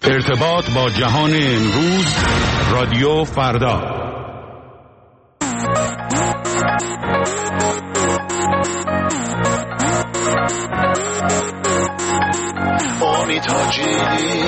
ارتباط با جهان امروز، رادیو فردا. امید حاجی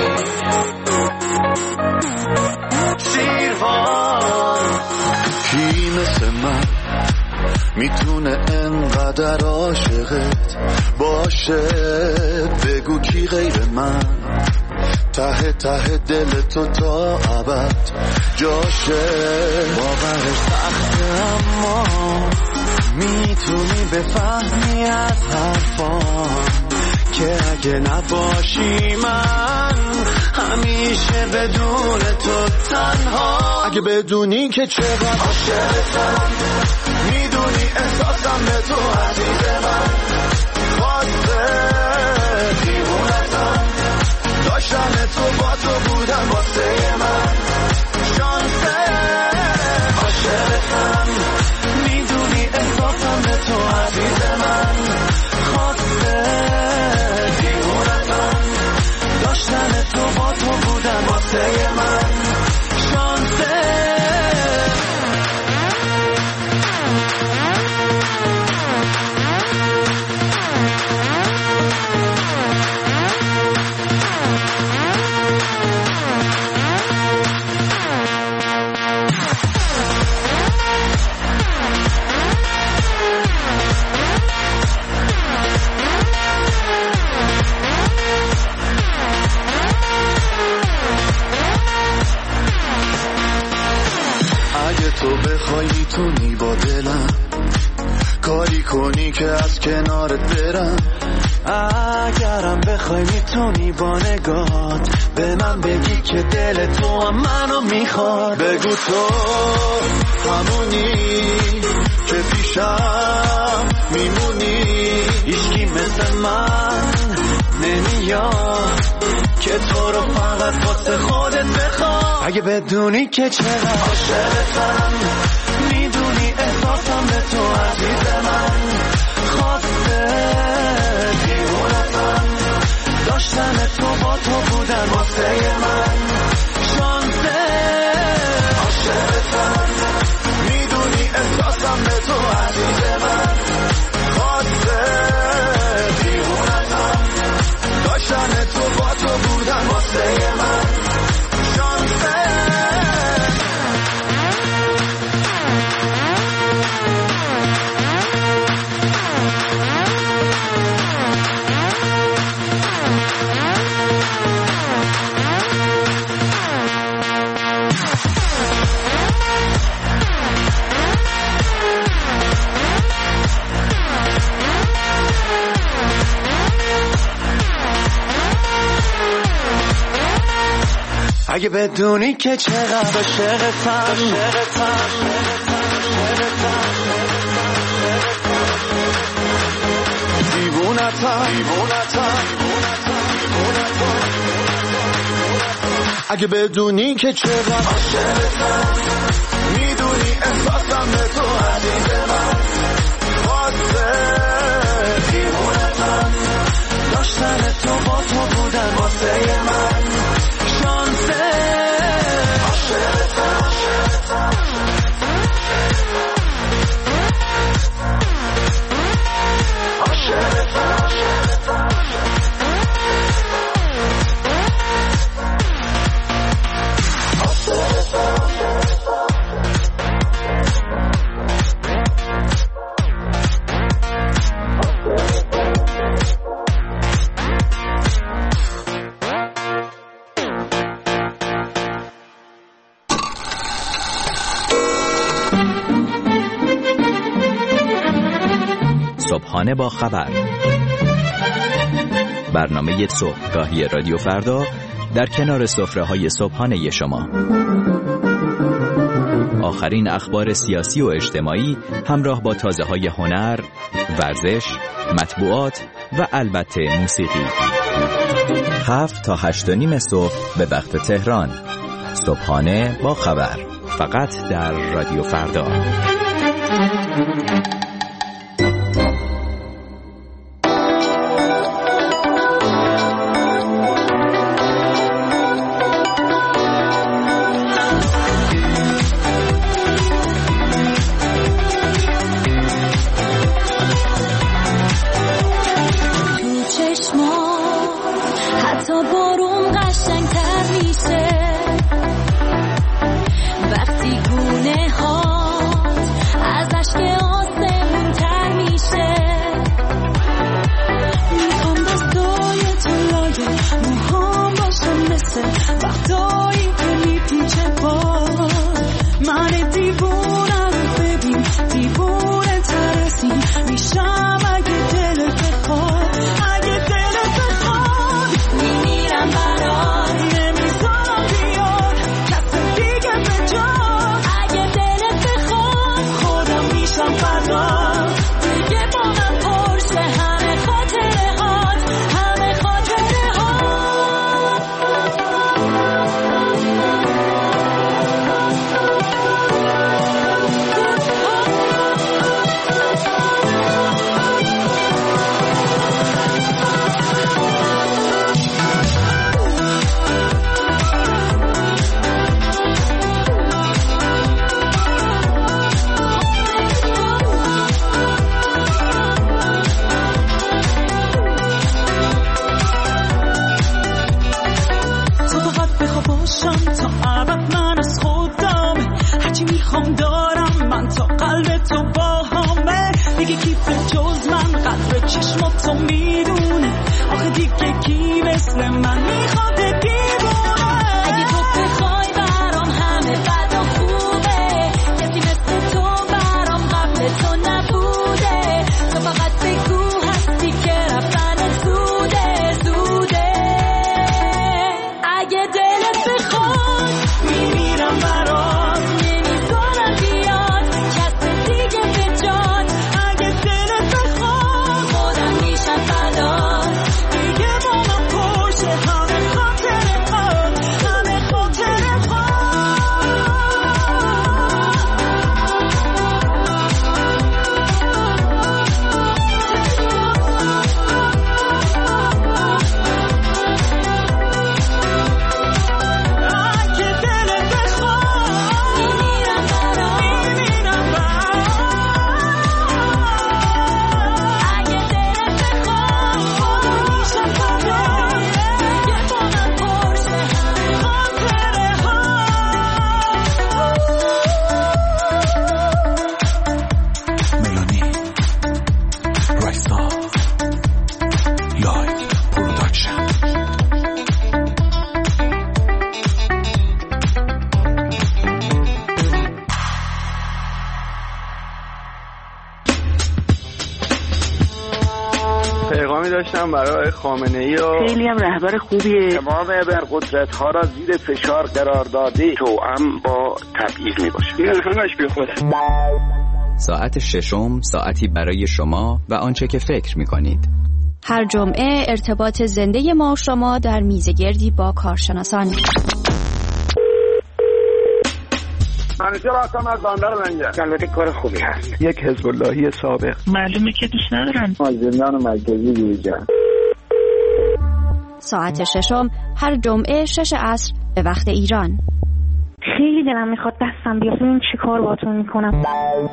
سیروان، کی مثل من میتونه انقدر عاشقت باشه؟ بگو کی غیر من ته ته دل تو تا ابد جاشه؟ باورش سخته اما میتونی بفهمی از حرفام که اگه نباشی من همیشه بدون تو تنها. اگه بدونی که چقدر عاشقتم، میدونی احساسم به تو عزیز من، خواسته دیوونتم، داشتن تو با تو بودن واسه من شانسه. عاشقتم، میدونی احساسم به تو عزیز من، خواسته دیوونتم، داشتن تو با تو بودن واسه من شانسه. تو بخوای میتونی با دلم کاری کنی که از کنارت برم. اگرم بخوای میتونی با نگات به من بگی که دل تو هم منو میخواد. بگو تو همونی که پیشم میمونی، هیچکی مثل من نمیاد که تو رو فقط واسه خودت بخواد. اگه بدونی که چقدر عاشقتم، میدونی احساسم به تو عزیز من، خواسته دیوونتم، داشتن تو با تو بودن واسه من شانسه. عاشقتم، میدونی احساسم به تو عزیز من، خواسته دیوونتم، داشتن تو با تو بودن واسه من شانسه. اگه بدونی که چقدر عاشقتم، دیوونتم، اگه بدونی که چقدر عاشقتم، میدونی احساسم به تو عزیز من، خواسته دیوونتم، داشتن تو با تو بودن واسه من شانسه. صبحانه با خبر، برنامه صبحگاهی رادیو فردا در کنار سفره‌های صبحانه شما. آخرین اخبار سیاسی و اجتماعی همراه با تازه‌های هنر، ورزش، مطبوعات و البته موسیقی. 7 تا 8:30 صبح به وقت تهران. صبحانه با خبر، فقط در رادیو فردا. میاد بارون قشنگتر میشه وقتی گونه هات از اشک آسمون تر میشه میخوام دستای تو لایه موهام باشم مثل وقتایی که میپیچه باد من دیوونم ببین دیوونه ترسی میشم اگه دلت بخواد اگه دلت بخواد میمیرم برات نمیذارم بیاد کس دیگه به جات اگه دلت بخواد خودم میشم فدا دیگه با من پرسه همه خاطره هات همه خاطره هات تو فقط بخوا باشم تا ابد من از خودم هرچی میخوام دارم من تا قلب تو با همه دیگه کی به جز من قدر چشماتو میدونه آخه دیگه کی مثل من میخواد دیوونه اگه تو بخوای برام همه بدا خوبه کسی مثل تو برام قبل تو نبوده تو فقط بگو هستی که رفتن زوده زوده اگه دلت بخواد میمیرم برات نمیذارم بیاد کس دیگه به جات اگه دلت بخواد خودم میشم فدا دیگه با من پرسه همه خاطره هات همه خاطره اگه دلت بخواد میمیرم برات اگه دلت بخواد خودم میشم فدا دیگه با من پرسه همه خاطره ملانی رایسا لایو پروداکشن پیغامی داشتم برای خامنه‌ای و خیلی هم رهبر خوبیه. تمام ابرقدرت‌ها را زیر فشار قرار داده توأم با تبعیض میباشه. این همش بی خوده. ساعت ششم ساعتی برای شما و آنچه که فکر می‌کنید. هر جمعه ارتباط زنده ما و شما در میزگردی با کارشناسان. منیجر هستم از بندر منجر. البته کار خوبی هست. یک حزب اللهی سابق. معلومه که دوست ندارن. زندان مرکزی جوجا. ساعت ششم هر جمعه 6 عصر به وقت ایران. خیلی دلم میخواد دستم بیاد ببین چی کار باهاتون میکنم.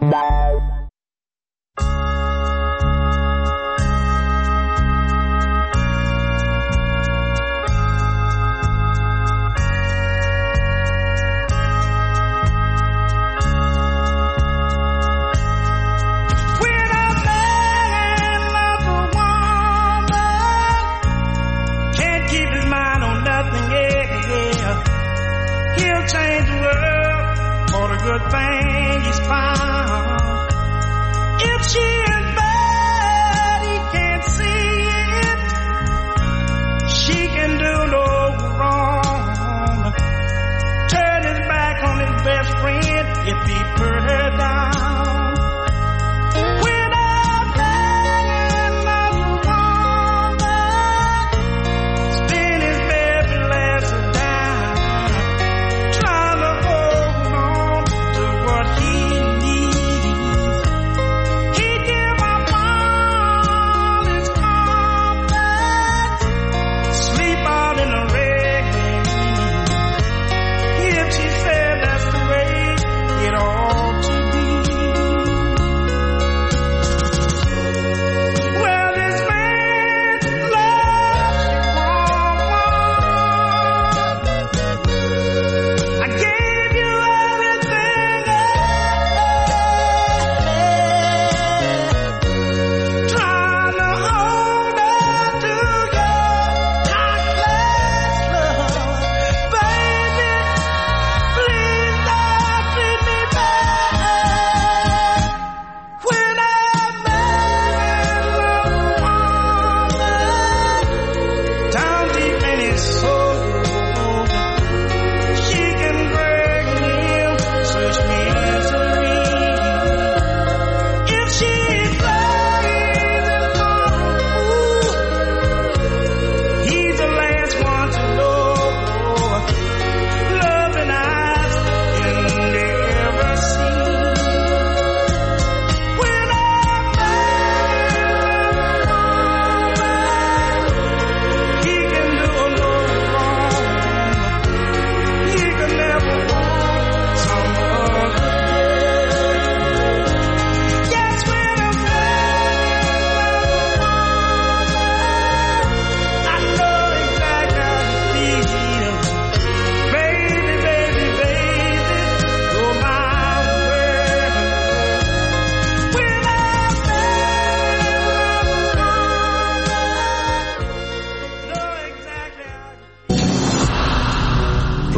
Change the world for the good thing he's found. If she is bad, he can't see it. She can do no wrong. Turn his back on his best friend if he put her down. Without begging another woman, spin his baby last down. Trying to hold on to what he needs. He can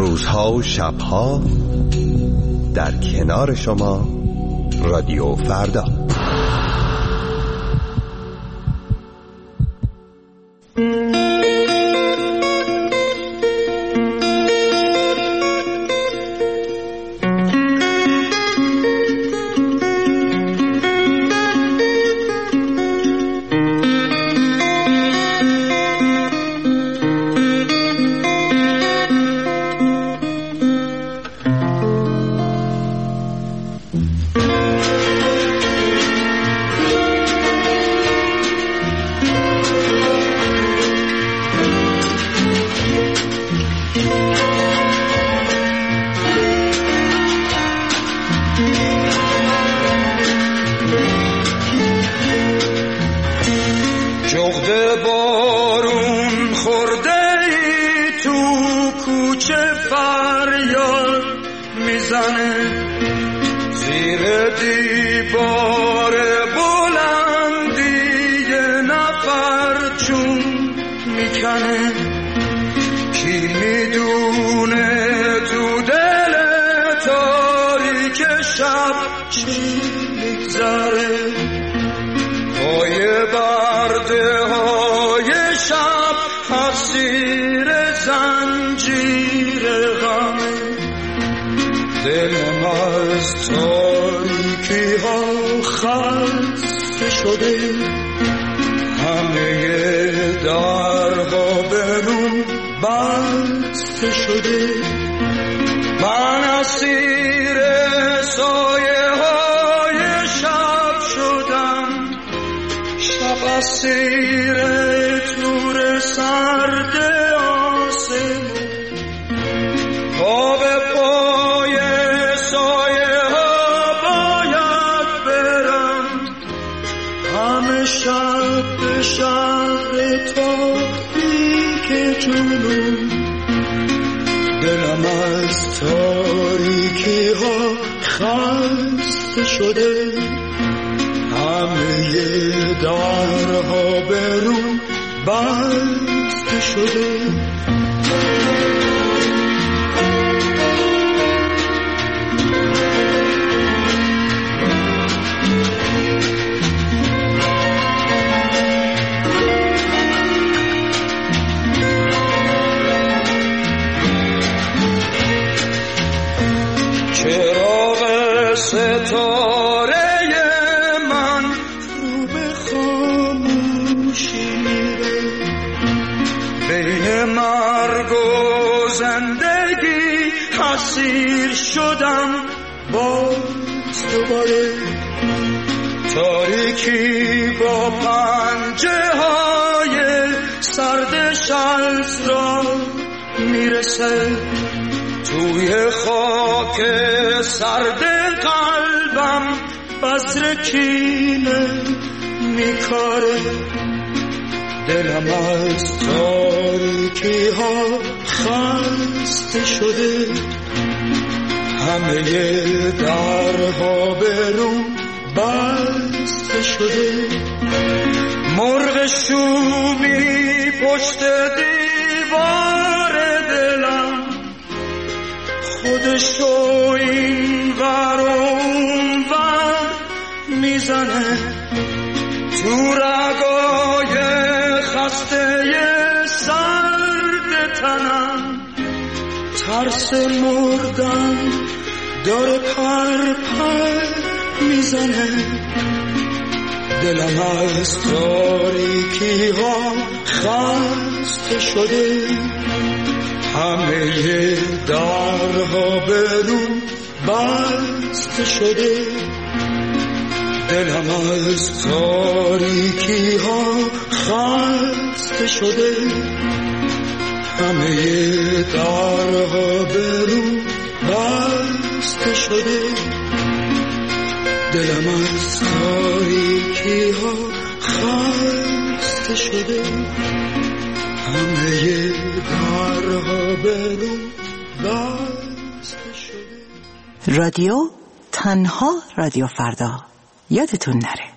روزها و شبها در کنار شما رادیو فردا. رادیو تنها رادیو فردا، یادتون نره.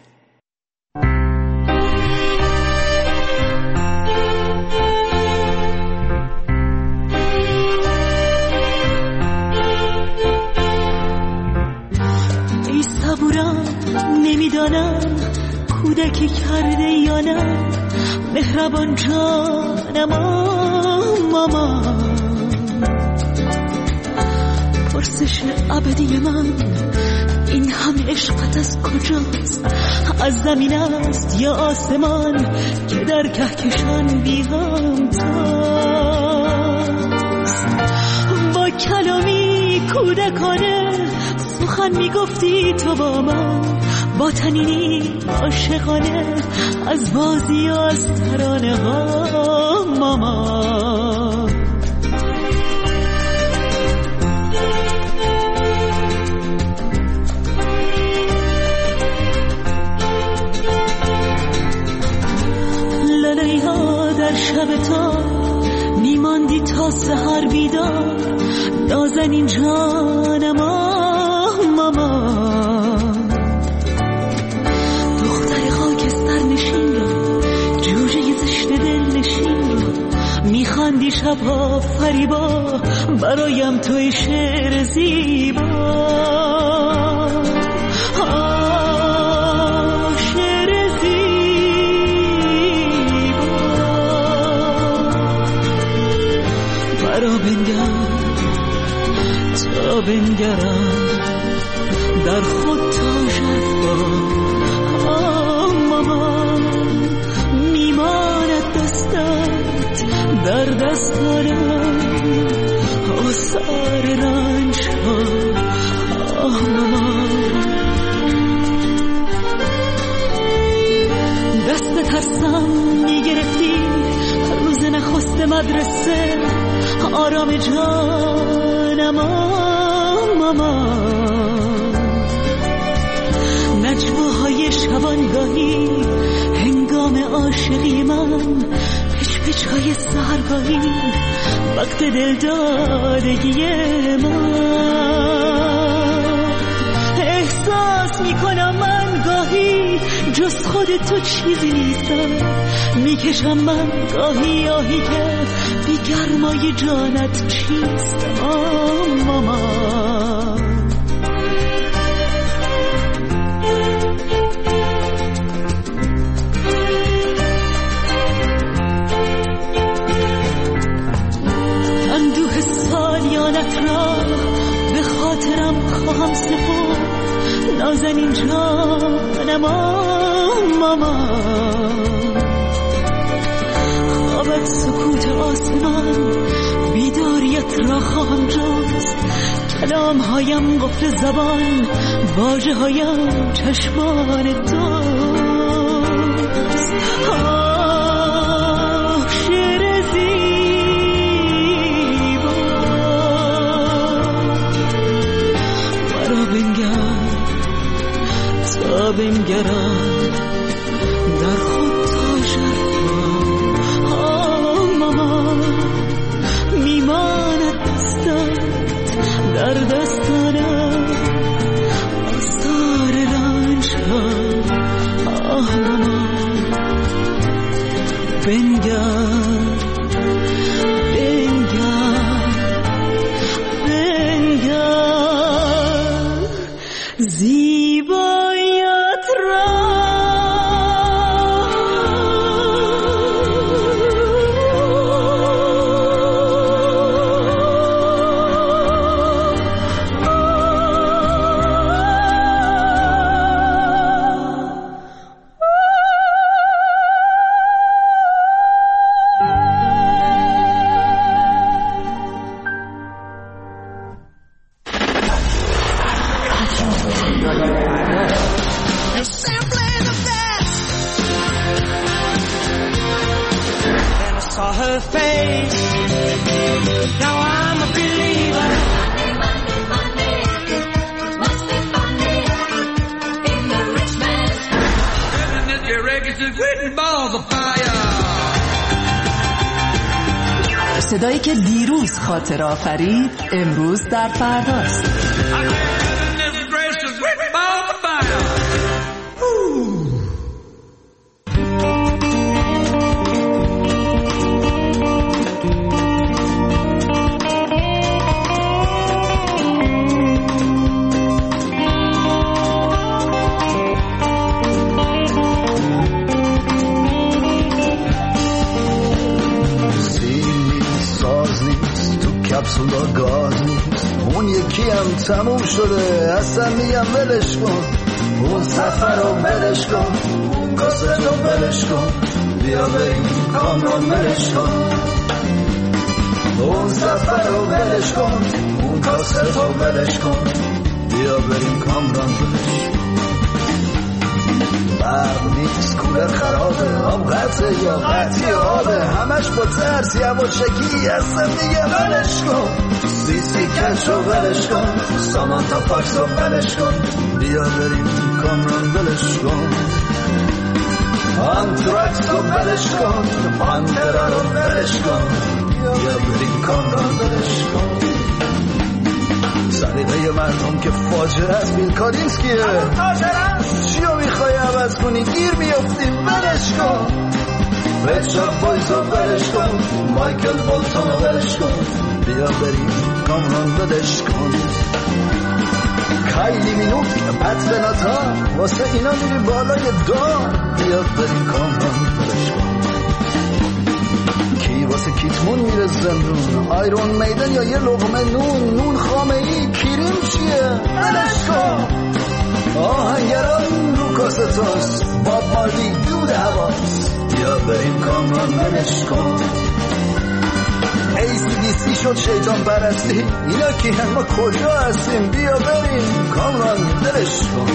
نمیدانم کودکی کرده یا نه، مهربان جانم ماما. پرسش ابدی من این همه عشقت از کجاست؟ از زمین است یا آسمان که در کهکشان بی همتاست؟ با کلامی کودکانه سخن میگفتی تو با من، با تنینی عاشقانه از بازی و از ترانه ها ماما. لیلا در شب تا میماندی تا سحر بیدار، نازنین جانم ماما. دختر خاکستر نشین را، جوجه زشت دل نشین را، میخواندی شبها فریبا برایم توی شعر زیبا. تا بنگرم در خود تا شفا ماما. میماند دستت در دستانم آثار رنج ها ماما. دست ترسم میگرفتی روز نخست مدرسه، آرام جانم ماما. نجواهای شبانگاهی هنگام عاشقی من، پچ های سحرگاهی وقت دلدادگی من. احساس میکنم من گاهی جز خود تو چیزی نیستم، میکشم من گاهی آهی که بی گرمای جانت چیست ماما. اندوه سالیانت را به خاطرم خواهم سپرد، نازنین جانم ماما. خوابت سکوت آسمان، بیداریت را خواهم جست، کلام هایم قفل زبان، واژه هایم چشمان توست. شعر زیبا مرا بنگر تا بنگرم در خود تا شرفا ماما. میماند دستت در دستانم آثار رنج ها ماما. بنگر زیبایت را. صدایی که دیروز خاطره آفرید امروز در فرداست. کپسولا گاز نیست، اون یکی هم تموم شده اصلا میگم ولش کن، اون سفر رو ولش کن، اون کاست رو ولش کن، بیا بریم کامران ولش کن، اون سفر رو ولش کن، اون کاست رو ولش کن، بیا بریم کامران ولش کن. برق نیست، کولر خرابه، آب قطعه یا قطعی آبه، همش با ترس یواشکی هستم دیگه ولش کن، سیسی کش رو ولش کن، سامانتا فاکس رو ولش کن، بیا بریم کامران ولش کن، آنتراکس رو ولش کن، پانترا رو ولش کن، بیا بریم کامران ولش کن. سلیقه مردم که فاجعه است، بیل کارینسکیه، چیو میخوای عوض کنی؟ گیر میافتیم ولش کن، ریچارد بویز رو ولش کن، مایکل بولتون رو ولش کن، بیا بریم کامران ولش کن. کایلی مینوک پت بناتا واسه اینا میری بالای دار، بیا بریم کامران ولش کن. کی واسه کیتمون میره زندون؟ آیرون میدن یا یه لقمه نون؟ نون خامه ای کریم چیه؟ ولش کن. آهنگران رو کاستاست، باب مارلی دود هواست، بیا بریم کامران ولش کن. ACDC شد شیطان پرستی، اینا کی هم؟ ما کجا هستیم؟ بیا بریم کامران ولش کن.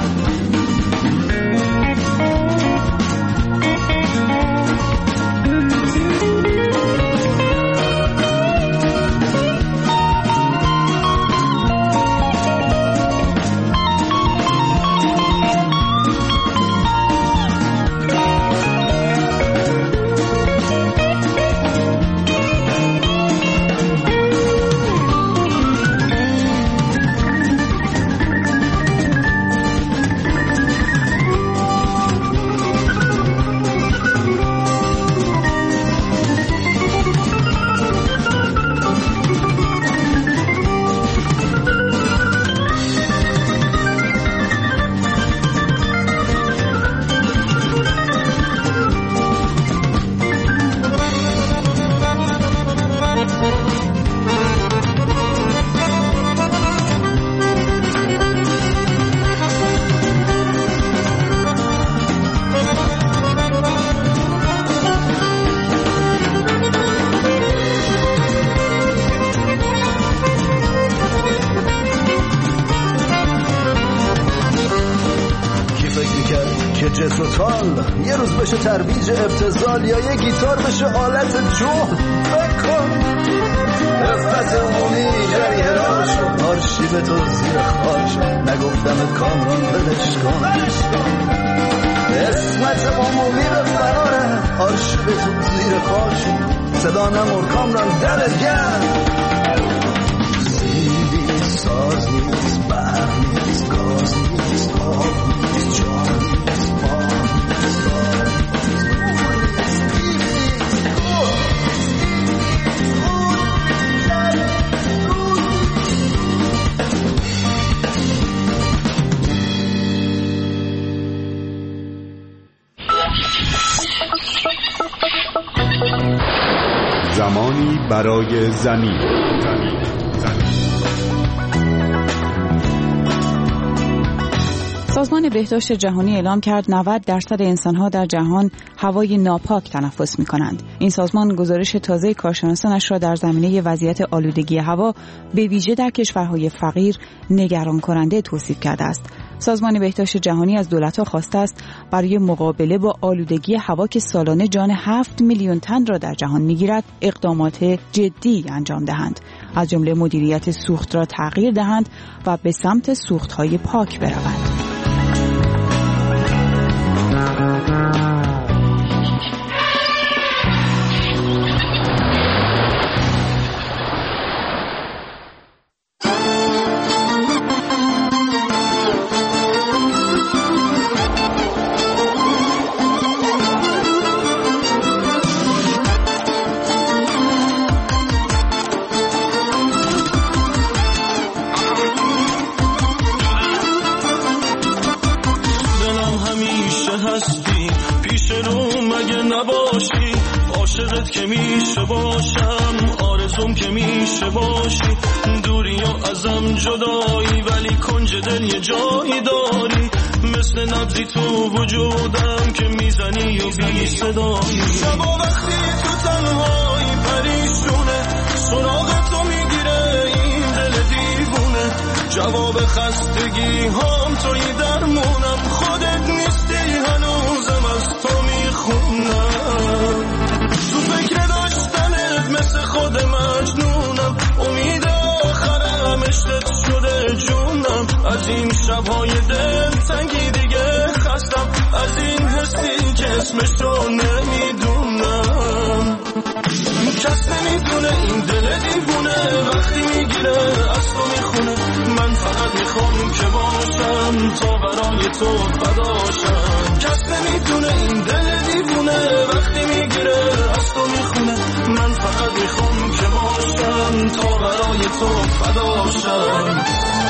یه روز بشه ترویج ابتذال، یا یه گیتار بشه آلت جهد. بکن رفت عمومی جریه راش، آرشیو تو زیر خاش، نگفتم کامران ولش کن. اسمت عمومی به فراره، آرشیو تو زیر خاش، صدا نمور کامران دمت گرم. زیدی ساز نیست، برق نیست، گاز نیست، آب نیست، جان نیست، زمانی برای زمین. سازمان بهداشت جهانی اعلام کرد 90% انسان‌ها در جهان هوای ناپاک تنفس می‌کنند. این سازمان گزارش تازه کارشناسانش را در زمینه وضعیت آلودگی هوا به ویژه در کشورهای فقیر نگران کننده توصیف کرده است. سازمان بهداشت جهانی از دولت‌ها خواسته است برای مقابله با آلودگی هوا که سالانه جان 7 میلیون تن را در جهان می‌گیرد اقدامات جدی انجام دهند، از جمله مدیریت سوخت را تغییر دهند و به سمت سوخت‌های پاک بروند. پیش رو مگه نباشی، عاشقت که میشه باشم، آرزو آرزوم که میشه باشی، دوری و ازم جدایی ولی کنج دل یه جایی داری، مثل نبضی تو وجودم که میزنی و بی صدایی. شبا وقتی تو تنهایی پریشونه، سراغ تو میگیره این دل دیوونه، جواب خستگی هام توی درمونم، خودت نیستی هنوزم از تو میخونم، تو فکر داشتنت مثل خود مجنونم، امید آخرم عشقت شده جونم، از این شبهای دل تنگی دیگه خستم، از این حسی که اسمشو نمیدونم، کس نمیدونه این دل دیوونه وقتی میگیره از تو میخونه، من فقط میخوام که باشم تا برای تو فداشم، کس نمیدونه این دل دیوونه وقتی میگیره از تو میخونه، من فقط میخوام که باشم تا برای تو فداشم.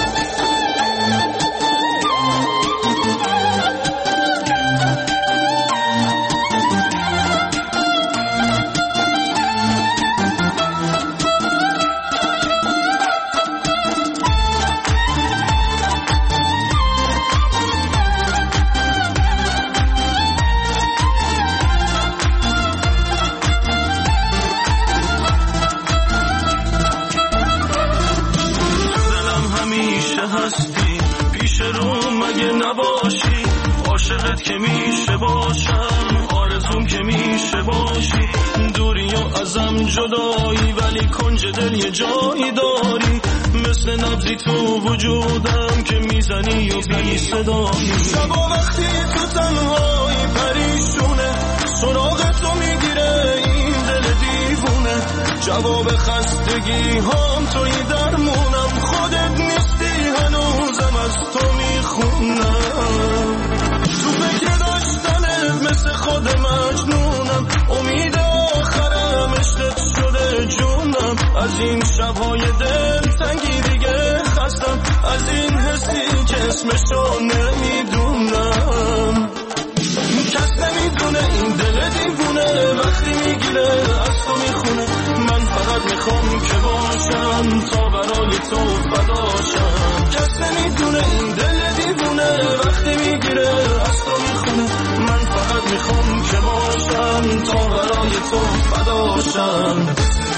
پیش رو مگه نباشی، عاشقت که میشه باشم، آرزوم که میشه باشی، دوری و ازم جدایی ولی کنج دل یه جایی داری، مثل نبضی تو وجودم که میزنی و بی صدایی. شبا وقتی تو تنهایی پریشونه، سراغ تو میگیره این دل دیوونه، جواب خستگی هام توی درمونم، خودت نیستی هنوزم از تو میخونم، تو فکر داشتنت مثل خود مجنونم، امید آخرم عشقت شده جونم، از این شبهای دل تنگی دیگه خستم، از این حسی که اسمشو نمیدونم، کس نمیدونه این دل دیوونه وقتی میگیره از تو میخونه، من فقط میخوام که باشم تا برای تو فداشم، کس نمیدونه این دل دیوونه وقتی میگیره از تو میخونه، من فقط میخوام که باشم تا برای تو فداشم.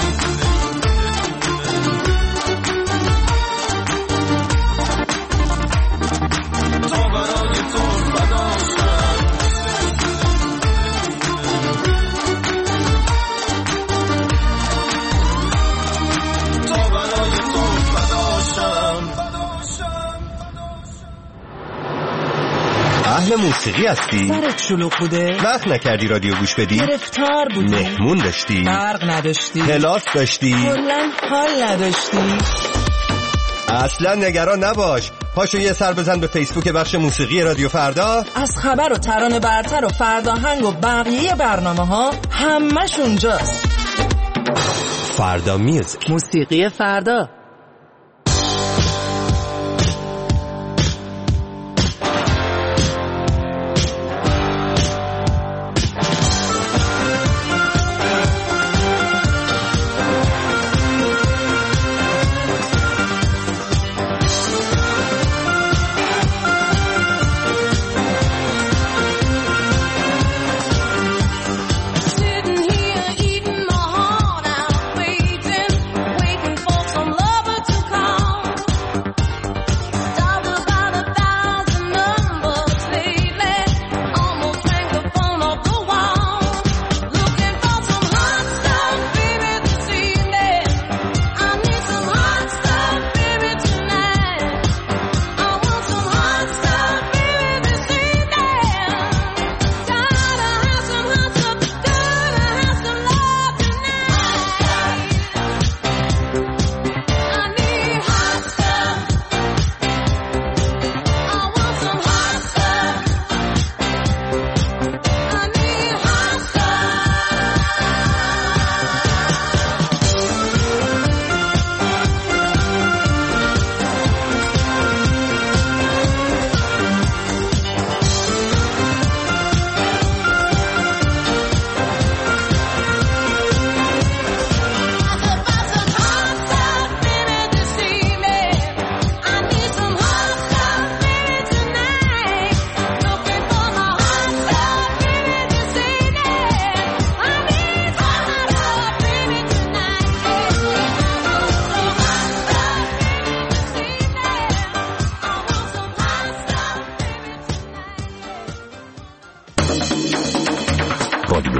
اهل موسیقی هستی؟ سرت شلوغ بوده؟ وقت نکردی رادیو گوش بدی؟ گرفتار بودی؟ مهمون داشتی؟ برق نداشتی؟ کلاس داشتی؟ کلاً حال نداشتی؟ اصلا نگران نباش، پاشو یه سر بزن به فیسبوک بخش موسیقی رادیو فردا، از خبر و ترانه برتر و فرداهنگ و بقیه برنامه ها همش اونجاست. فردا میوزیک، موسیقی فردا. Sitting here eating my heart out, waiting for some love.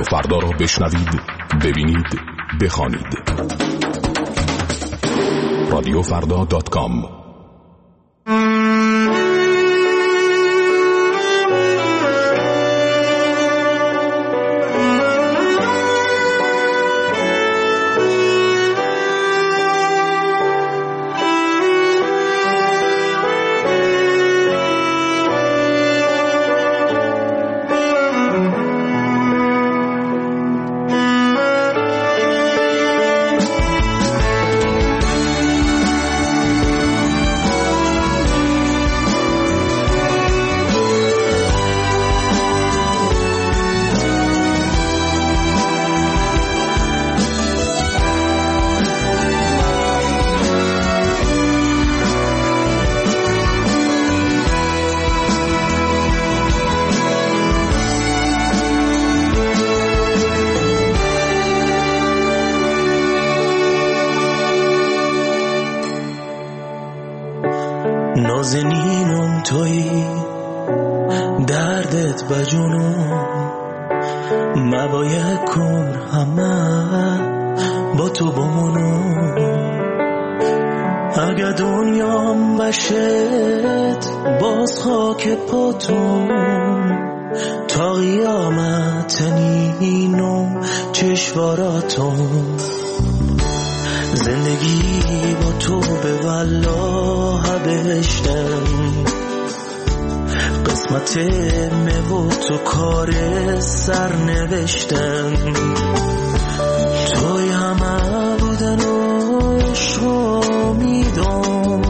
فردا را بشنوید، ببینید، بخوانید. رادیوفردا.com. نازنینم تویی دردت بجونم مباید کن همه با تو بمونم اگه دنیام بشد باز خاک پاتون تا قیامت نینم چشواراتون زندگی با تو به والله بهشتم قسمت و تو کار سر نوشتم توی همه بودن و عشق میدم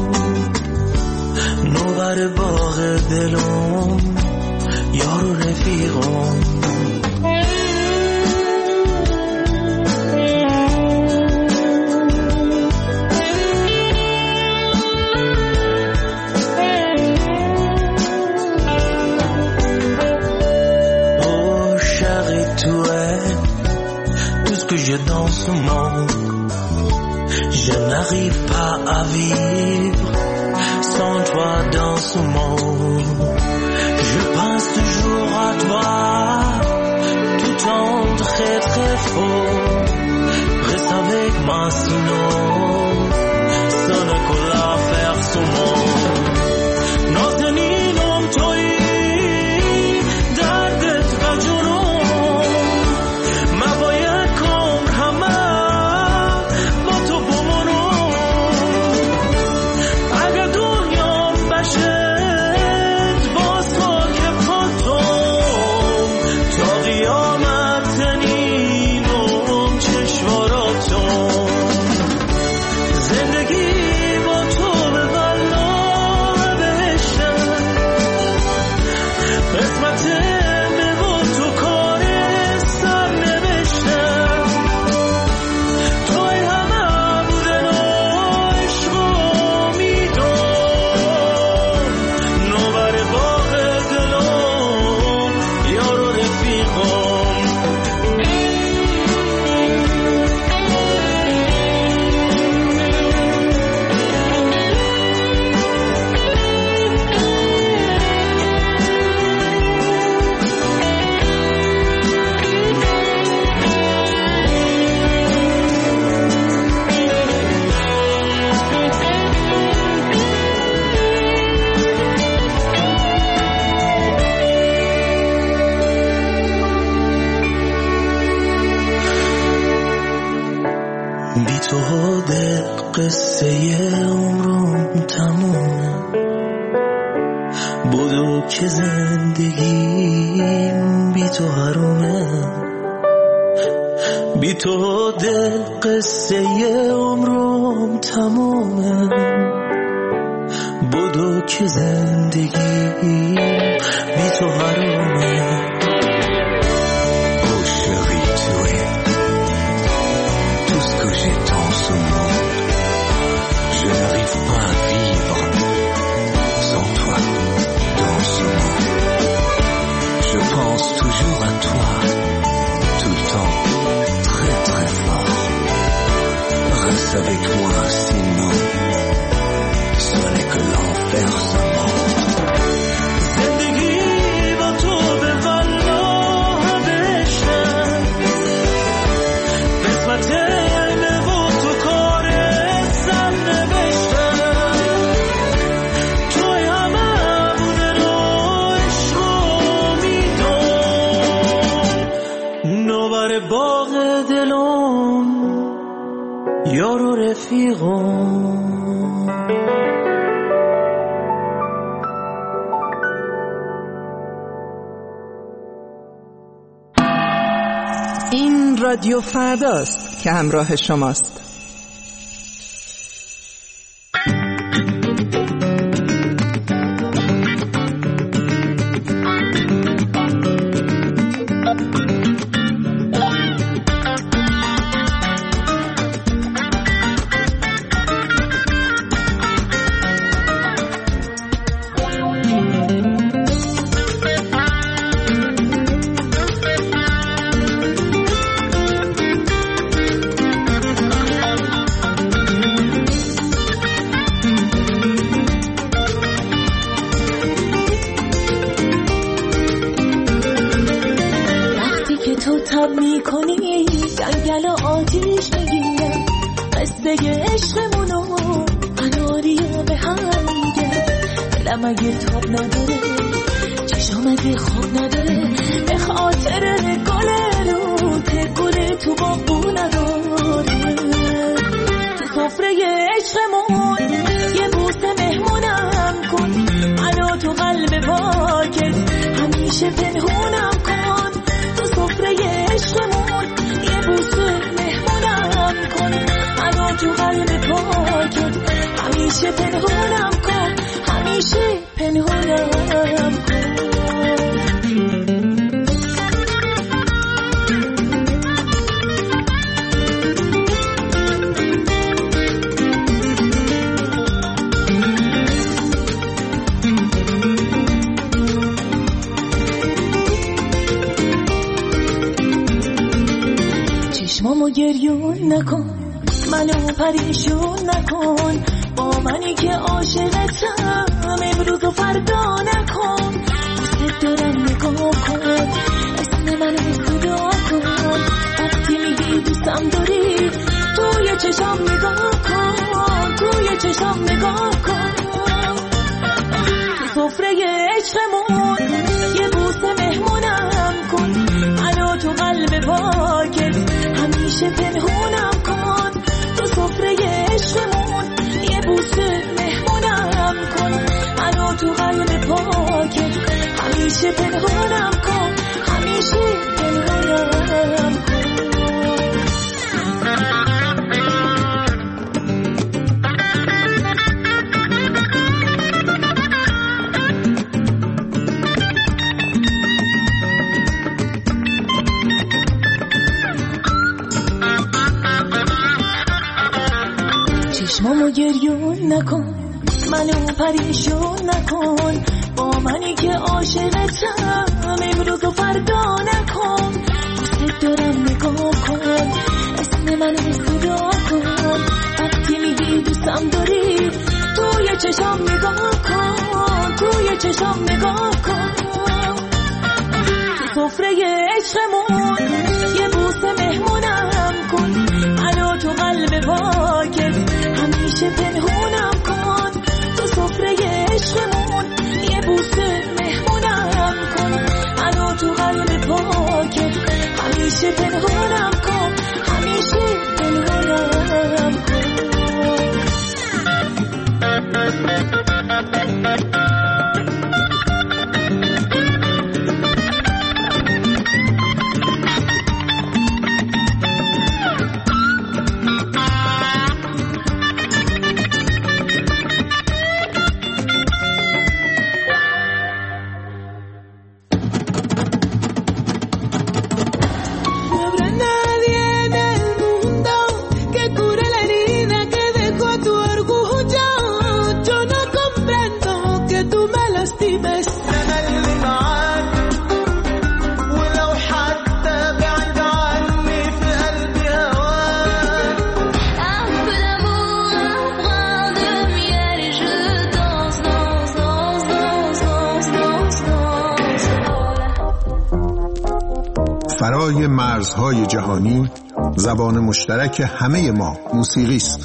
نوبر باغ دلم یار و رفیقم je dans ce monde je n'arrive pas à vivre sans toi dans ce monde je pense toujours à toi tout en très très fort reste avec moi sinon ça ne peut la faire ce monde نازنینم تویی دردت بجونم مباید قصه عمرم تمومه بدو که زندگیم بی تو حرومه بی تو دل قصه عمرم تمومه بدو که زندگیم بی تو حرومه Toujours à toi, tout le temps, très très fort. Reste avec moi, sinon, ce n'est que l'enfer seulement. زندگی با تو به والله بهشتم رفیقان. این رادیو فرداست که همراه شماست. چشمامو گریون نکن، منو پریشون نکن، با منی که عاشقتم امروز و فردا نکن. دوست دارم نگاه کن، اسم منو صدا کن، وقتی میگی دوستم داری توی چشام نگاه کن، توی چشام نگاه کن. تو سفره عشقمون یه بوسه مهمونم کن، منو تو قلب پاکت همیشه پنهونم کن. تو سفره عشقمون یه بوسه مهمونم کن، منو تو قلب پاکت همیشه پنهونم کن، همیشه پنهونم کن. چشمامو گریون نکن، منو پریشون نکن، با منی که عاشقتم امروز و فردا نکن. دوست دارم نگاه کن، اسم منو صدا کن، وقتی میگی دوستم داری توی چشام نگاه کن، توی چشام نگاه کن. تو سفره عشقمون یه بوسه مهمونم کن، منو تو قلب پاکت همیشه پنهونم کن. تو سفره عشقمون یه بوسه مهمونم کن، منو تو قلب پاکت همیشه پنهونم کن، همیشه پنهونم کن. فرای مرزهای جهانی، زبان مشترک همه ما موسیقی است.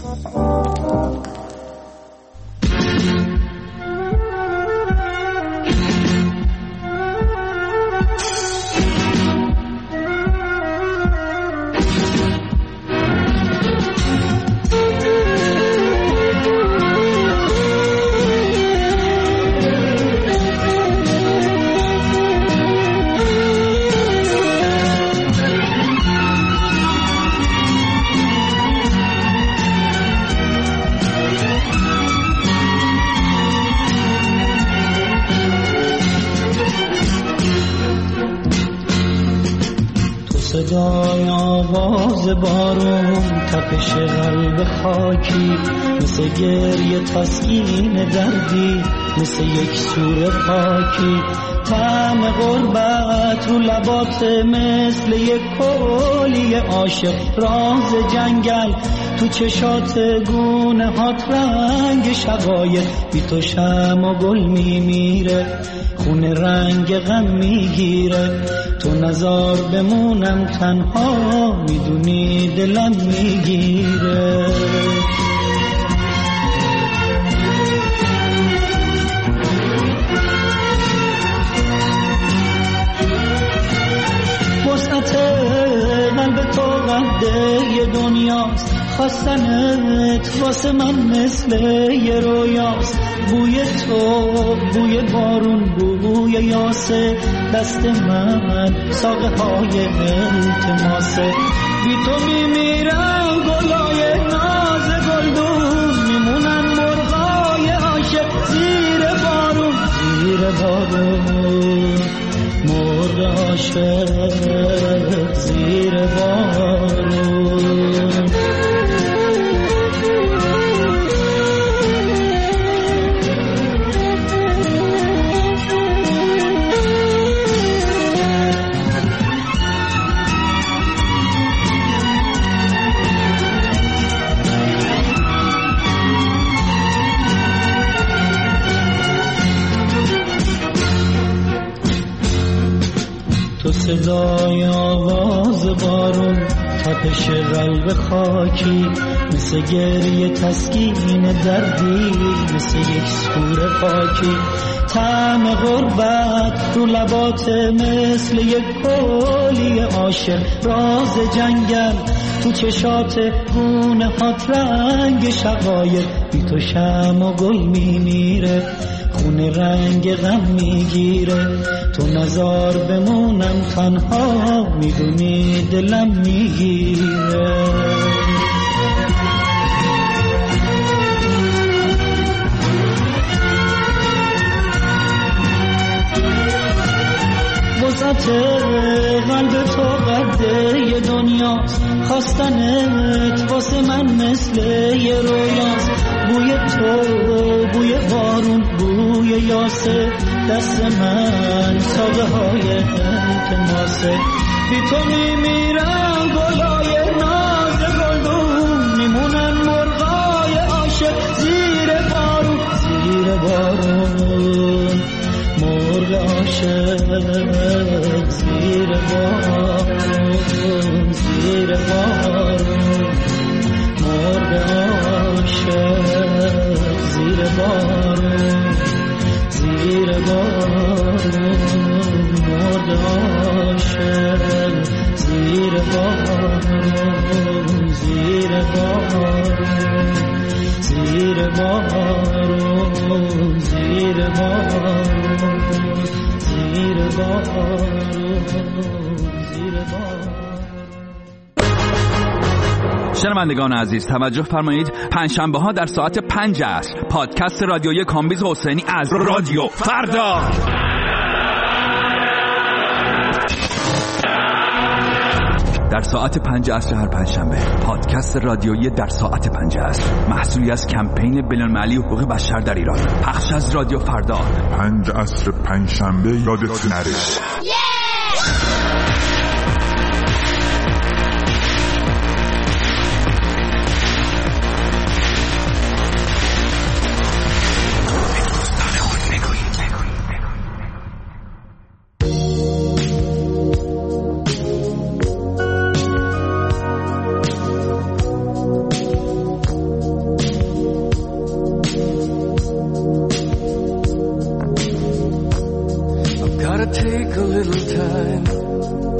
صدای آواز بارون، تپش قلب خاکی، مثل گریه تسکین دردی، مثل یک سور پاکی. طعم غربت رو لبات مثل یک کولی عاشق، راز جنگل تو چشات گونه هات، رنگ شقایق بی تو شمع و گل میمیره، خونه رنگ غم میگیره. تو نزار بمونم تنها، میدونی دلم میگیره. وسعت قلب تو قده دنیاست، خواستنت واسه من مثل یه رویاست. بوی تو، بوی بارون، بوی یاسه، دست من ساقه های التماسه. بی تو میمیرم گلای ناز گلدون، میمونن مرغای عاشق زیر بارون، زیر بارون. مرغ عاشق زیر بارون. تو صدای آواز بارون، تپش قلب خاکی، مثل گریه تسکین دردی، مثل یک سور پاکی. طعم غربت رو لبات مثل یک کولی عاشق، راز جنگل تو چشات گونه هات، رنگ شقایق بی تو شمع و گل میمیره، خونه رنگ غم میگیره. تو نزار بمونم تنها، میدونی دلم میگیره. وسعت قلب تو قده دنیاست، خواستنت واسه من مثل یه رویاست. بوی تو، بوی بارون، بوی یاسه، دست من ساقه های التماسه. بی تو میمیرم گلای ناز گلدون، میمونن مرغای عاشق زیر بارون، زیر بارون. مرغ عاشق زیر بارون، زیر بارون. مرغ عاشق زیر بارون، زیر بارون. مرغ عاشق زیر بارون، زیر بارون. زیر بارون، زیر بارون. زیر بارون، زیر بارون. شنوندگان عزیز توجه فرمایید، پنجشنبه ها در ساعت 5 عصر پادکست رادیویی کامبیز حسینی از رادیو فردا. در ساعت 5 عصر هر پنجشنبه پادکست رادیویی در ساعت 5 عصر، محصولی از کمپین بین‌المللی حقوق بشر در ایران، پخش از رادیو فردا. 5 عصر پنجشنبه یادت نره. Take a little time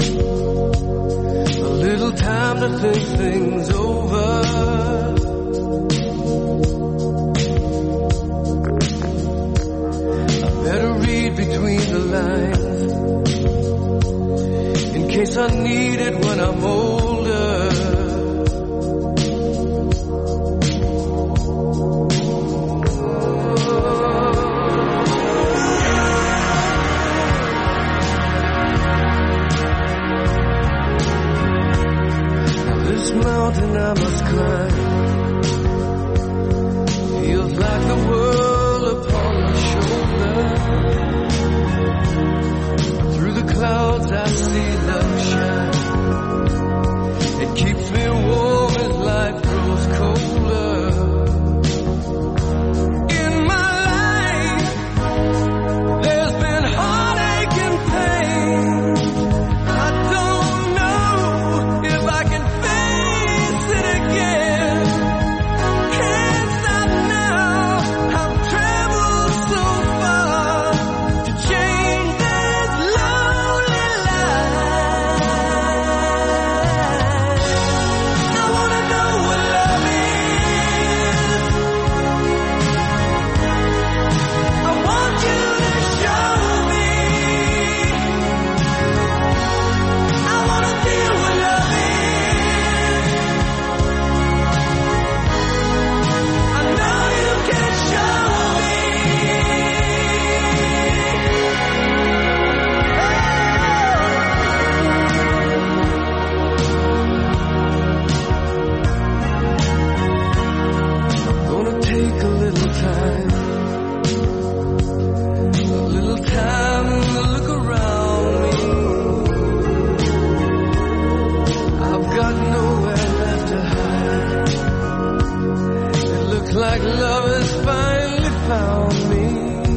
like love has finally found me.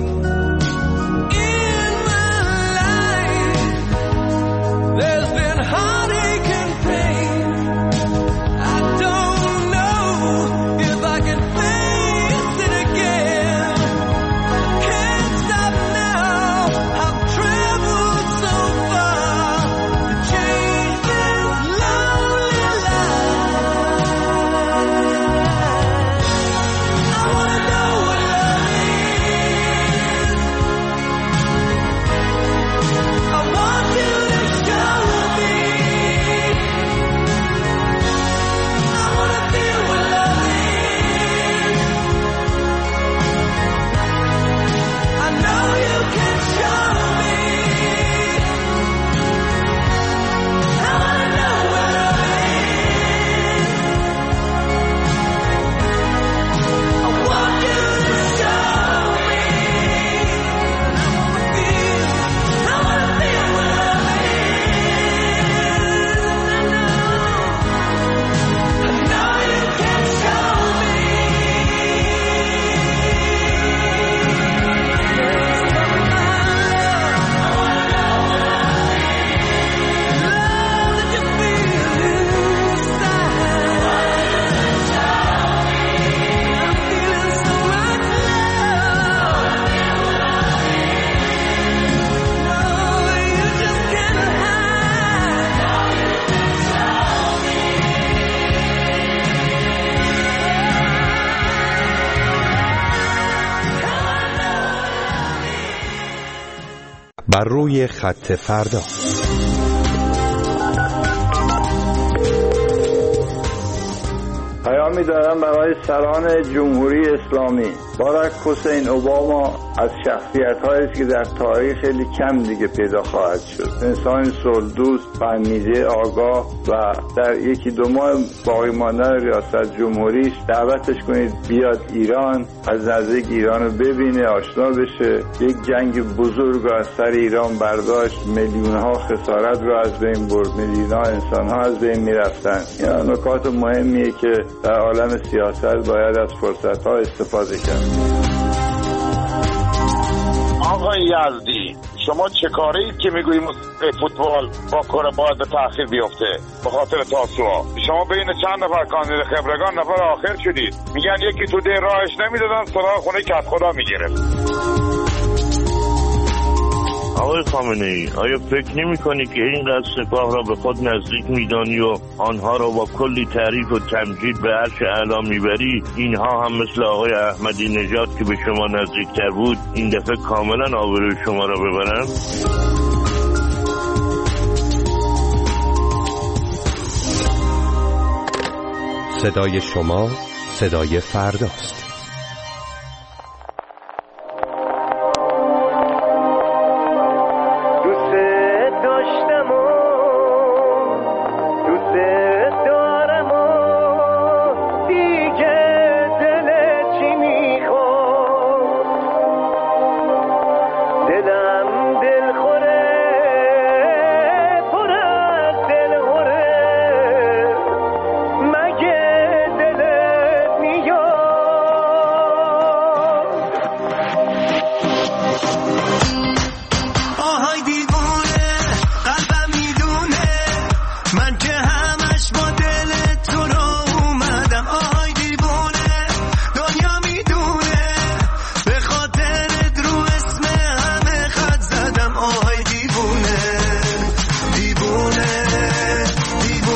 In my life, there's been heartache and pain. I don't know if I can face it again. I can't stop now. I've traveled so far to change this lonely life. I wanna know what love is. I want you to show me. I wanna feel what love is. I know you can show me. I wanna know what love is. I want you to show me. I wanna feel what love is. I know you can show me. بر روی خط فردا. پیامی دارم برای سران جمهوری اسلامی. باراک حسین اوباما از شخصیت‌هایی است که در تاریخ خیلی کم دیگه پیدا خواهد شد. انسان صلح‌دوست، فهمیده، آگاه و در یکی دو ماه باقی ماندن ریاست جمهوریش دعوتش کنید بیاد ایران، از نزدیک ایران رو ببینه، آشنا بشه. یک جنگ بزرگ از سر ایران برداشت، میلیون‌ها خسارت رو از بین برد، میلیون‌ها انسان‌ها از بین می‌رفتن. این نکات مهمیه که در عالم سیاست باید از فرصت‌ها استفاده کرد. آقای یزدی، شما چه کاره اید که میگوییم فوتبال با کره باید به تأخیر بیفته به خاطر تاسوعا؟ شما بین چند نفر کاندید خبرگان نفر آخر شدید. میگن یکی تو ده راهش نمیدادن سراغ خونه کت خدا میگرفت. آقای خامنه‌ای، آیا فکر نمی‌کنی که اینقدر سپاه را به خود نزدیک می‌دانی و آنها را با کلی تعریف و تمجید به عرش اعلی می‌بری؟ اینها هم مثل آقای احمدی نژاد که به شما نزدیکتر بود این دفعه کاملا آبروی شما را ببرند؟ صدای شما صدای فرداست.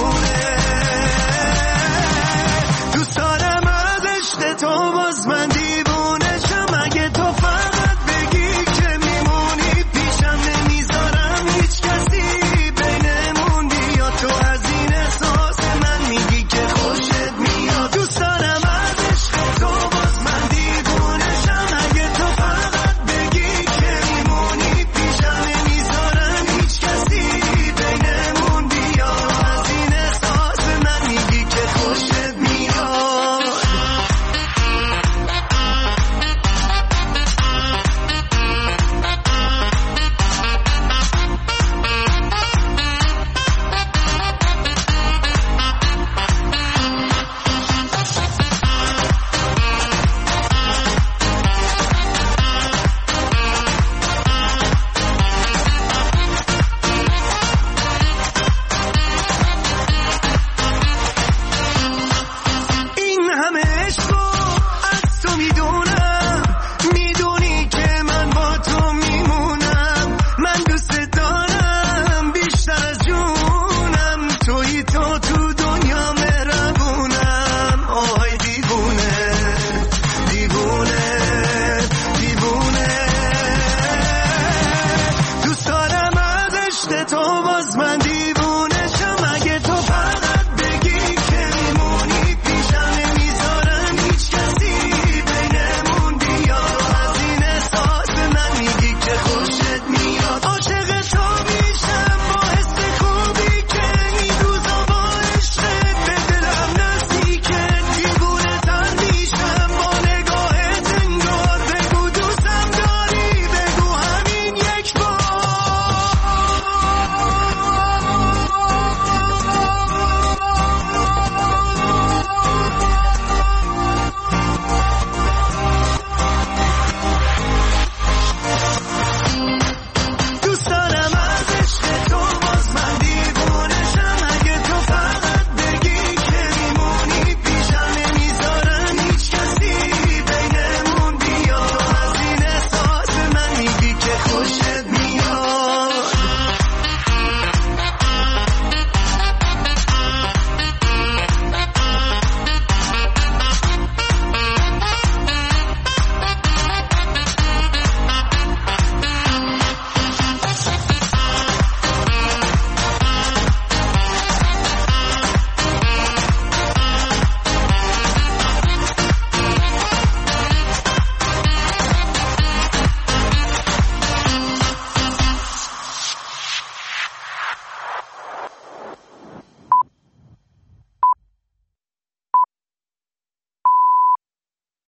تو باز من